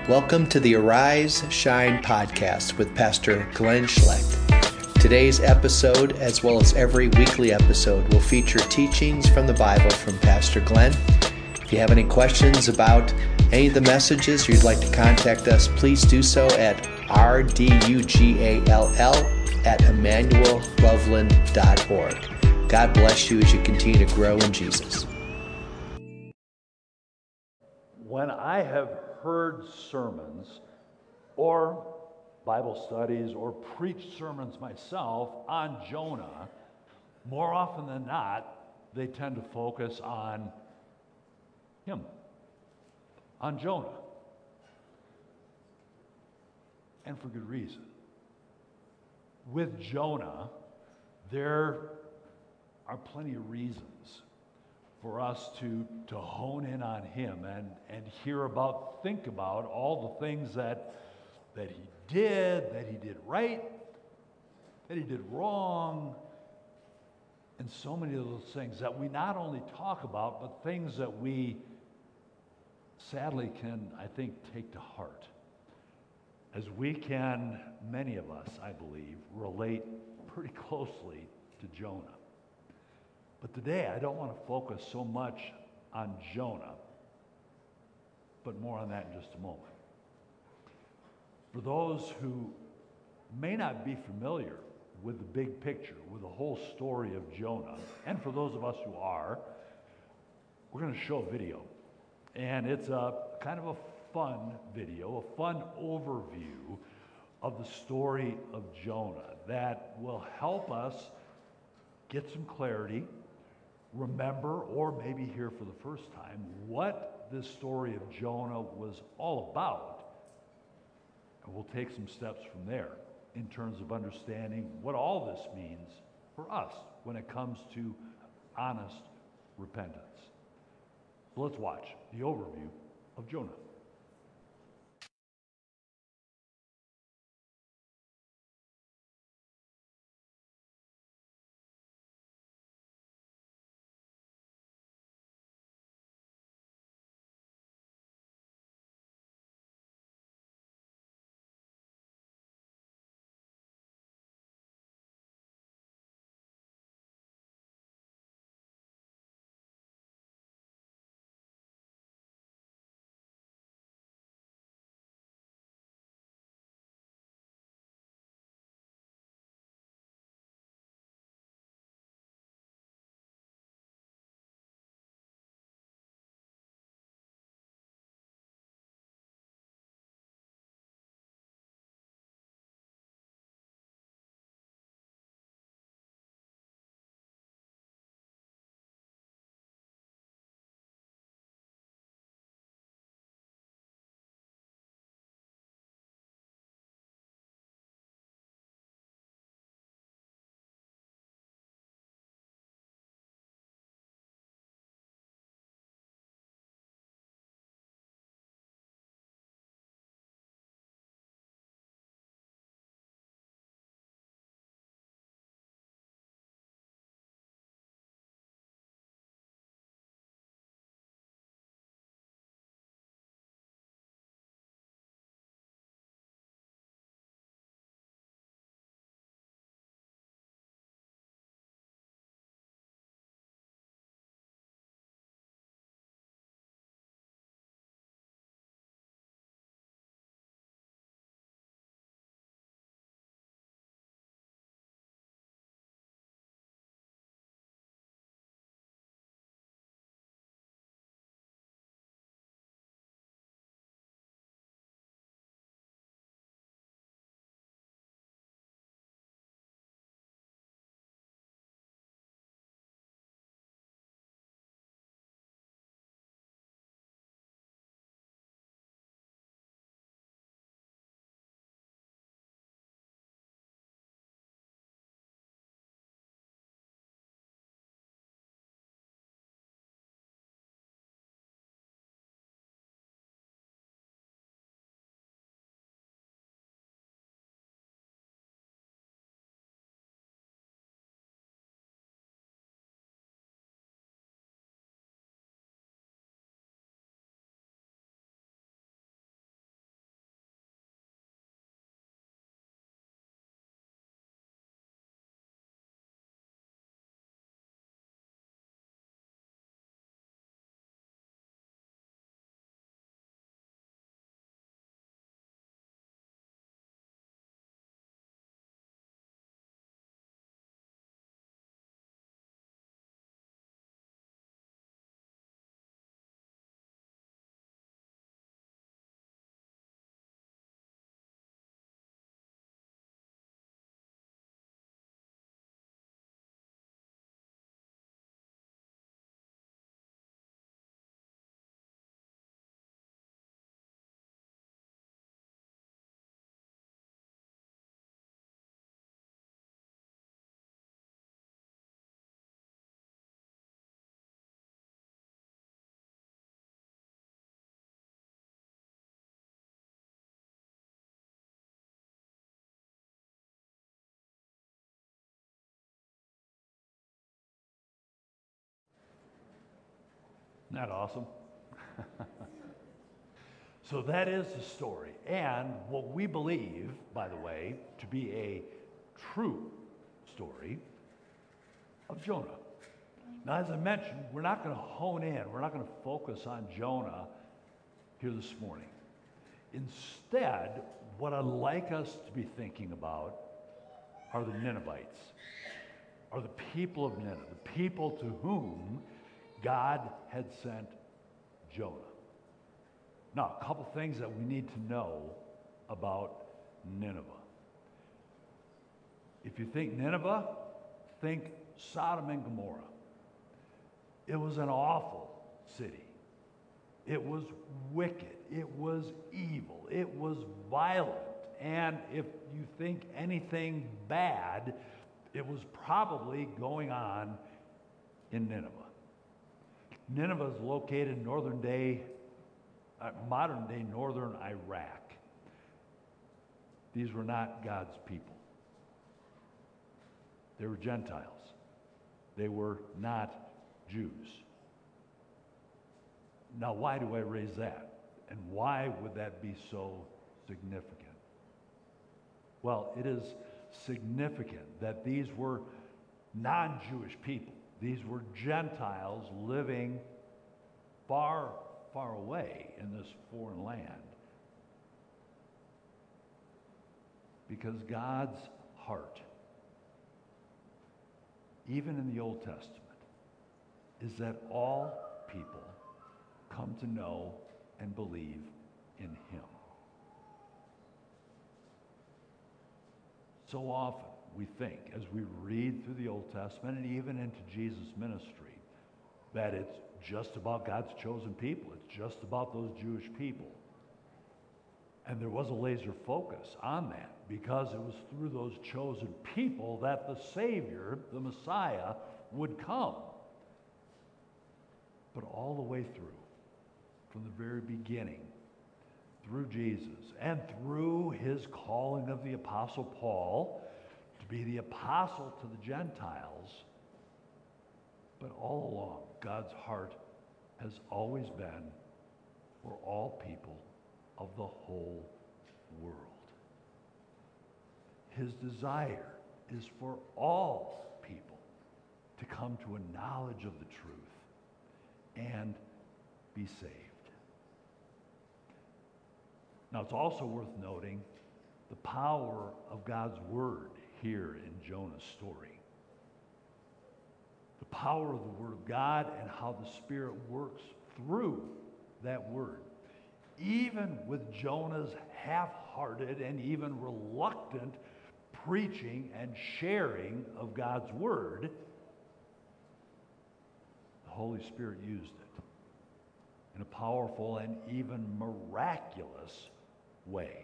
Welcome to the Arise, Shine podcast with Pastor Glenn Schlecht. Today's episode, as well as every weekly episode, will feature teachings from the Bible from Pastor Glenn. If you have any questions about any of the messages or you'd like to contact us, please do so at rdugall@emmanuelloveland.org. God bless you as you continue to grow in Jesus. When I have heard sermons or Bible studies or preached sermons myself on Jonah, more often than not, they tend to focus on him, on Jonah. And for good reason. With Jonah, there are plenty of reasons for us to hone in on him and think about all the things that he did right, that he did wrong, and so many of those things that we not only talk about, but things that we sadly can, I think, take to heart. As we can, many of us, I believe, relate pretty closely to Jonah. But today, I don't want to focus so much on Jonah, but more on that in just a moment. For those who may not be familiar with the big picture, with the whole story of Jonah, and for those of us who are, we're going to show a video. And it's a kind of a fun video, a fun overview of the story of Jonah that will help us get some clarity, remember, or maybe hear for the first time, what this story of Jonah was all about. And we'll take some steps from there in terms of understanding what all this means for us when it comes to honest repentance. So let's watch the overview of Jonah. Isn't that awesome? So that is the story. And what we believe, by the way, to be a true story of Jonah. Now, as I mentioned, we're not going to hone in, we're not going to focus on Jonah here this morning. Instead, what I'd like us to be thinking about are the Ninevites, are the people of Nineveh, the people to whom God had sent Jonah. Now, a couple things that we need to know about Nineveh. If you think Nineveh, think Sodom and Gomorrah. It was an awful city. It was wicked. It was evil. It was violent. And if you think anything bad, it was probably going on in Nineveh. Nineveh is located in modern day northern Iraq. These were not God's people. They were Gentiles. They were not Jews. Now, why do I raise that? And why would that be so significant? Well, it is significant that these were non-Jewish people. These were Gentiles living far, far away in this foreign land. Because God's heart, even in the Old Testament, is that all people come to know and believe in Him. So often we think, as we read through the Old Testament and even into Jesus' ministry, that it's just about God's chosen people. It's just about those Jewish people. And there was a laser focus on that because it was through those chosen people that the Savior, the Messiah, would come. But all the way through, from the very beginning, through Jesus and through his calling of the Apostle Paul to be the apostle to the Gentiles, but all along, God's heart has always been for all people of the whole world. His desire is for all people to come to a knowledge of the truth and be saved. Now, it's also worth noting the power of God's word here in Jonah's story. The power of the word of God and how the Spirit works through that word. Even with Jonah's half-hearted and even reluctant preaching and sharing of God's word, the Holy Spirit used it in a powerful and even miraculous way.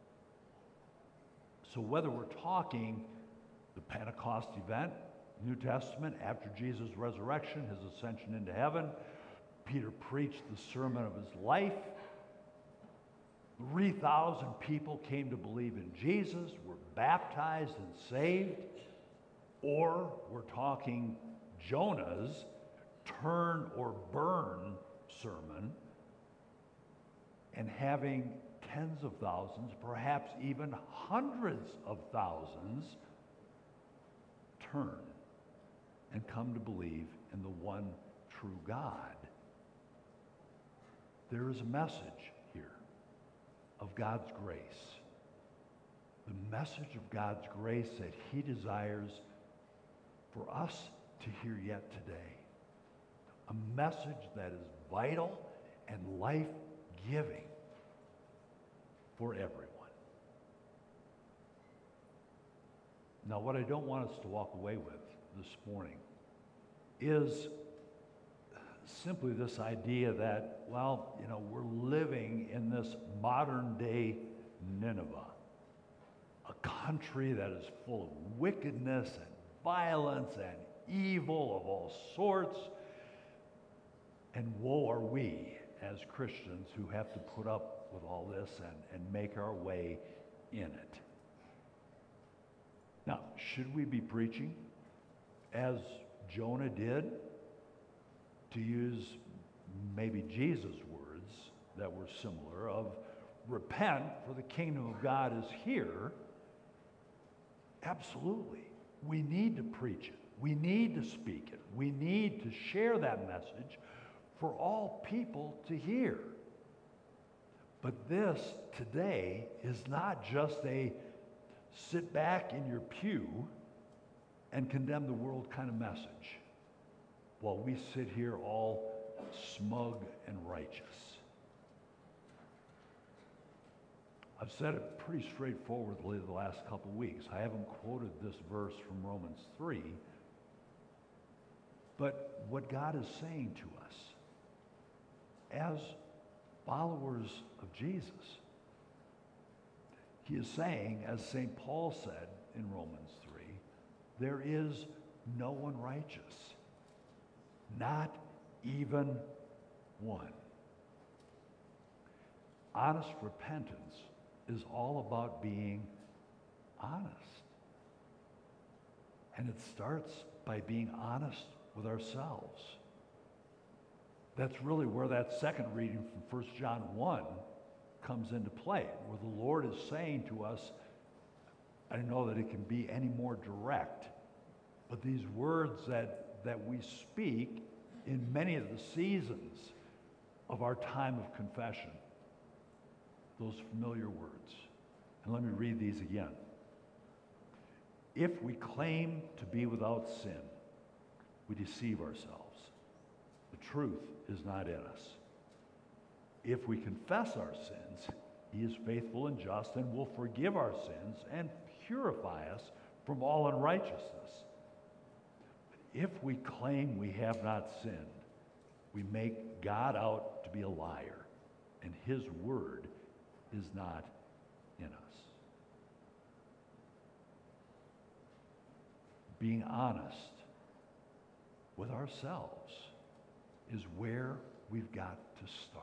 So whether we're talking the Pentecost event, New Testament, after Jesus' resurrection, his ascension into heaven, Peter preached the sermon of his life, 3,000 people came to believe in Jesus, were baptized and saved, or we're talking Jonah's turn or burn sermon and having tens of thousands, perhaps even hundreds of thousands, turn and come to believe in the one true God. There is a message here of God's grace. The message of God's grace that he desires for us to hear yet today. A message that is vital and life-giving for everyone. Now, what I don't want us to walk away with this morning is simply this idea that, well, you know, we're living in this modern-day Nineveh, a country that is full of wickedness and violence and evil of all sorts. And woe are we as Christians who have to put up with all this and make our way in it. Now, should we be preaching as Jonah did, to use maybe Jesus' words that were similar of repent for the kingdom of God is here. Absolutely. We need to preach it. We need to speak it. We need to share that message for all people to hear. But this today is not just a sit back in your pew and condemn the world kind of message while we sit here all smug and righteous. I've said it pretty straightforwardly the last couple weeks. I haven't quoted this verse from Romans 3, but what God is saying to us as followers of Jesus, he is saying, as St. Paul said in Romans 3, there is no one righteous, not even one. Honest repentance is all about being honest. And it starts by being honest with ourselves. That's really where that second reading from 1 John 1 comes into play, where the Lord is saying to us, I don't know that it can be any more direct, but these words that we speak in many of the seasons of our time of confession, those familiar words. And let me read these again. If we claim to be without sin, we deceive ourselves. The truth is not in us. If we confess our sins, he is faithful and just and will forgive our sins and purify us from all unrighteousness. But if we claim we have not sinned, we make God out to be a liar, and his word is not in us. Being honest with ourselves is where we've got to start.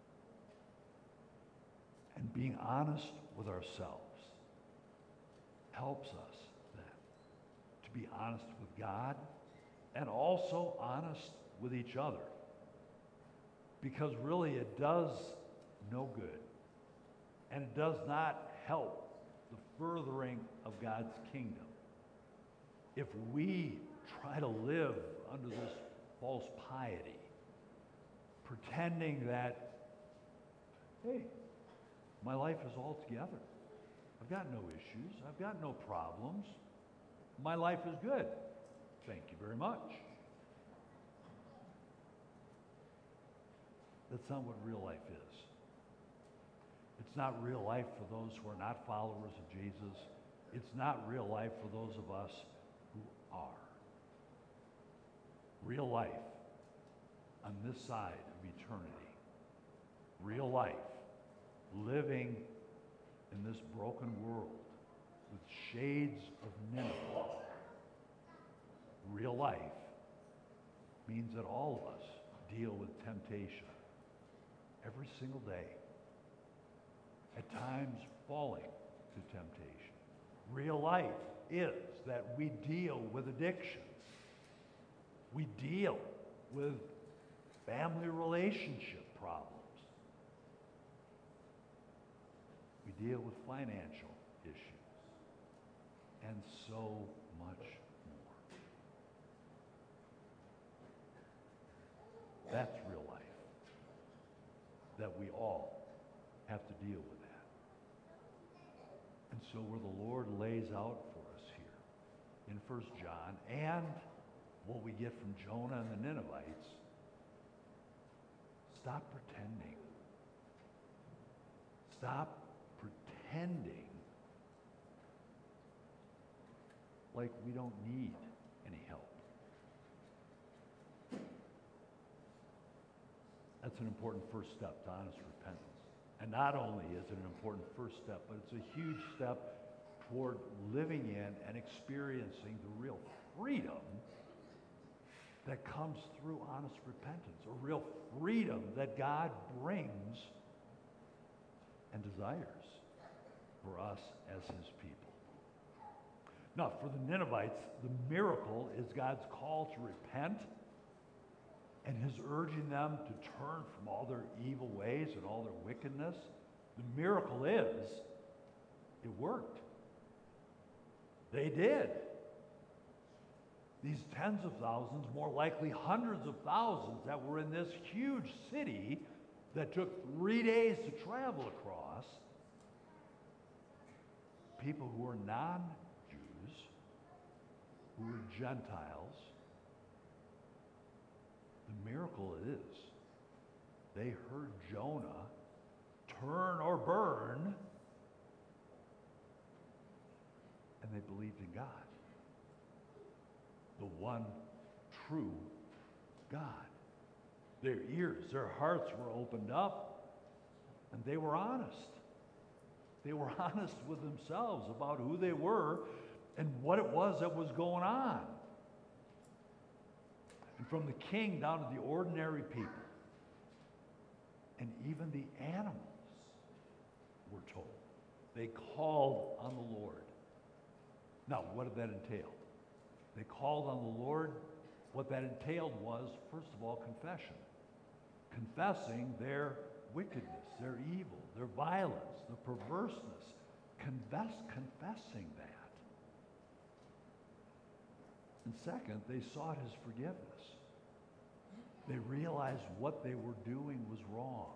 And being honest with ourselves helps us then to be honest with God and also honest with each other. Because really it does no good. And it does not help the furthering of God's kingdom if we try to live under this false piety, pretending that, hey, my life is all together. I've got no issues. I've got no problems. My life is good. Thank you very much. That's not what real life is. It's not real life for those who are not followers of Jesus. It's not real life for those of us who are. Real life on this side of eternity. Real life living in this broken world with shades of Nineveh. Real life means that all of us deal with temptation every single day. At times falling to temptation. Real life is that we deal with addictions. We deal with family relationship problems. We deal with financial issues. And so much more. That's real life. That we all have to deal with that. And so where the Lord lays out for us here in 1 John and what we get from Jonah and the Ninevites, stop pretending. Stop pretending like we don't need any help. That's an important first step to honest repentance. And not only is it an important first step, but it's a huge step toward living in and experiencing the real freedom that comes through honest repentance, a real freedom that God brings and desires for us as his people. Now, for the Ninevites, the miracle is God's call to repent and his urging them to turn from all their evil ways and all their wickedness. The miracle is, it worked. They did. These tens of thousands, more likely hundreds of thousands that were in this huge city that took 3 days to travel across, people who were non-Jews, who were Gentiles, the miracle is they heard Jonah turn or burn, and they believed in God, the one true God. Their ears, their hearts were opened up, and they were honest. They were honest with themselves about who they were and what it was that was going on. And from the king down to the ordinary people, and even the animals, we're told, they called on the Lord. Now, what did that entail? They called on the Lord. What that entailed was, first of all, confession. Confessing their wickedness, their evil, their violence, their perverseness. Confessing that. And second, they sought his forgiveness. They realized what they were doing was wrong.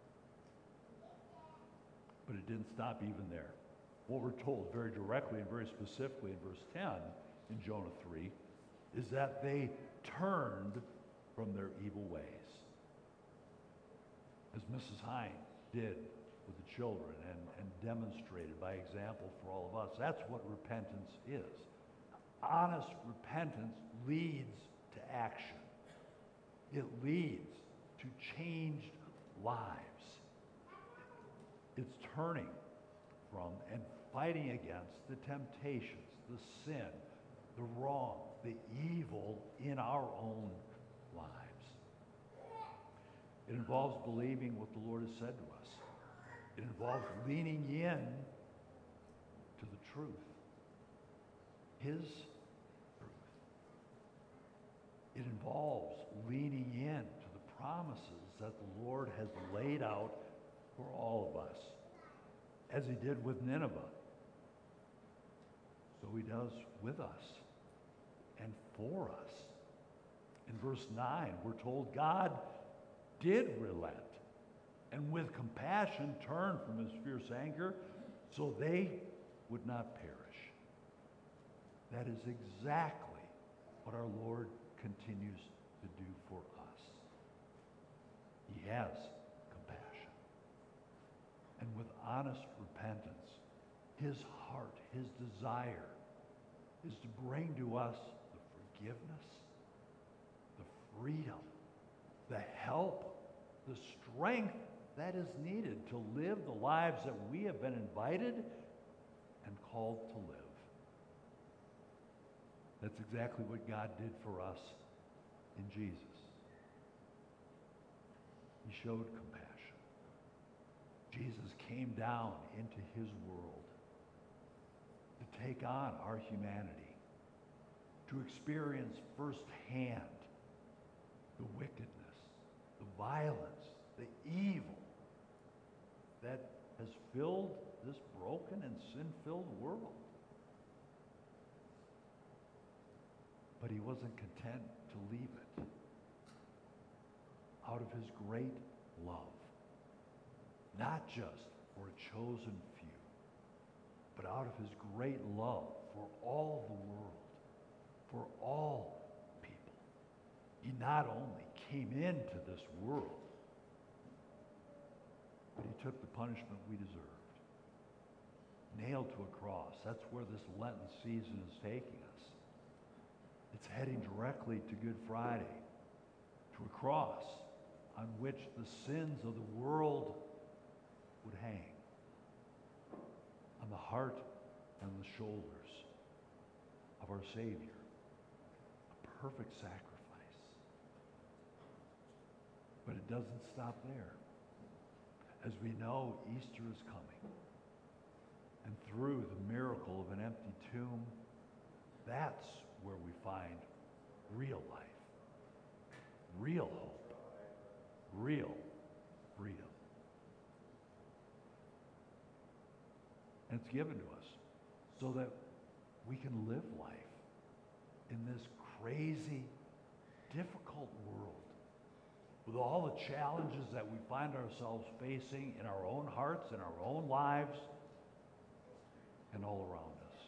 But it didn't stop even there. What we're told very directly and very specifically in verse 10 in Jonah 3 is that they turned from their evil ways. As Mrs. Hine did with the children and demonstrated by example for all of us, that's what repentance is. Honest repentance leads to action. It leads to changed lives. It's turning from and fighting against the temptations, the sin, the wrong, the evil in our own lives. It involves believing what the Lord has said to us. It involves leaning in to the truth, his truth. It involves leaning in to the promises that the Lord has laid out for all of us, as he did with Nineveh. So he does with us and for us. In verse 9, we're told God did relent and with compassion turn from his fierce anger so they would not perish. That is exactly what our Lord continues to do for us. He has compassion. And with honest repentance, his heart, his desire is to bring to us the forgiveness, the freedom, the help, the strength that is needed to live the lives that we have been invited and called to live. That's exactly what God did for us in Jesus. He showed compassion. Jesus came down into his world to take on our humanity, to experience firsthand the wickedness, the violence, the evil that has filled this broken and sin-filled world. But he wasn't content to leave it. Out of his great love, not just for a chosen few, but out of his great love for all the world, for all people, he not only came into this world, but he took the punishment we deserved. Nailed to a cross. That's where this Lenten season is taking us. It's heading directly to Good Friday, to a cross on which the sins of the world would hang, on the heart and the shoulders of our Savior. A perfect sacrifice. But it doesn't stop there. As we know, Easter is coming. And through the miracle of an empty tomb, that's where we find real life, real hope, real freedom. And it's given to us so that we can live life in this crazy, difficult world with all the challenges that we find ourselves facing in our own hearts, in our own lives, and all around us.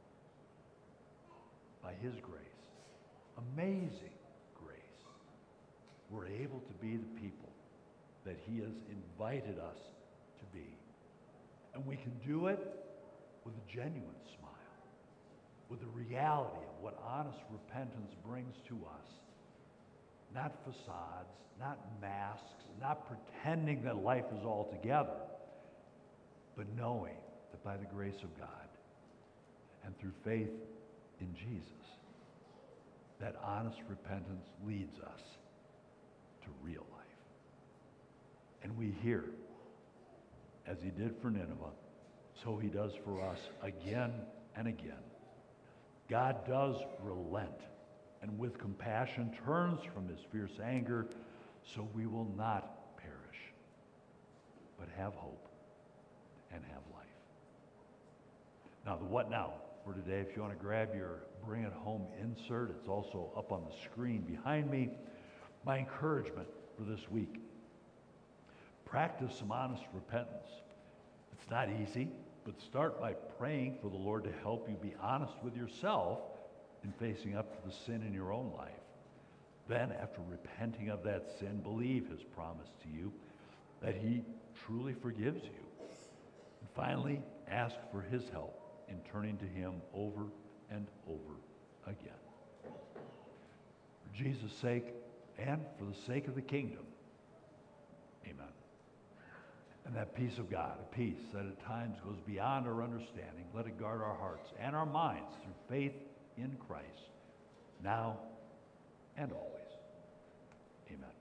By His grace, amazing grace, we're able to be the people that He has invited us to be. And we can do it with a genuine smile, with the reality of what honest repentance brings to us. Not facades, not masks, not pretending that life is all together, but knowing that by the grace of God and through faith in Jesus, that honest repentance leads us to real life. And we hear, as He did for Nineveh, so He does for us again and again. God does relent, and with compassion turns from His fierce anger, so we will not perish, but have hope and have life. Now, the what now for today, if you want to grab your Bring It Home insert, it's also up on the screen behind me. My encouragement for this week: practice some honest repentance. It's not easy, but start by praying for the Lord to help you be honest with yourself in facing up to the sin in your own life. Then, after repenting of that sin, believe His promise to you that He truly forgives you. And finally, ask for His help in turning to Him over and over again. For Jesus' sake and for the sake of the kingdom, amen. And that peace of God, a peace that at times goes beyond our understanding, let it guard our hearts and our minds through faith in Christ, now and always. Amen.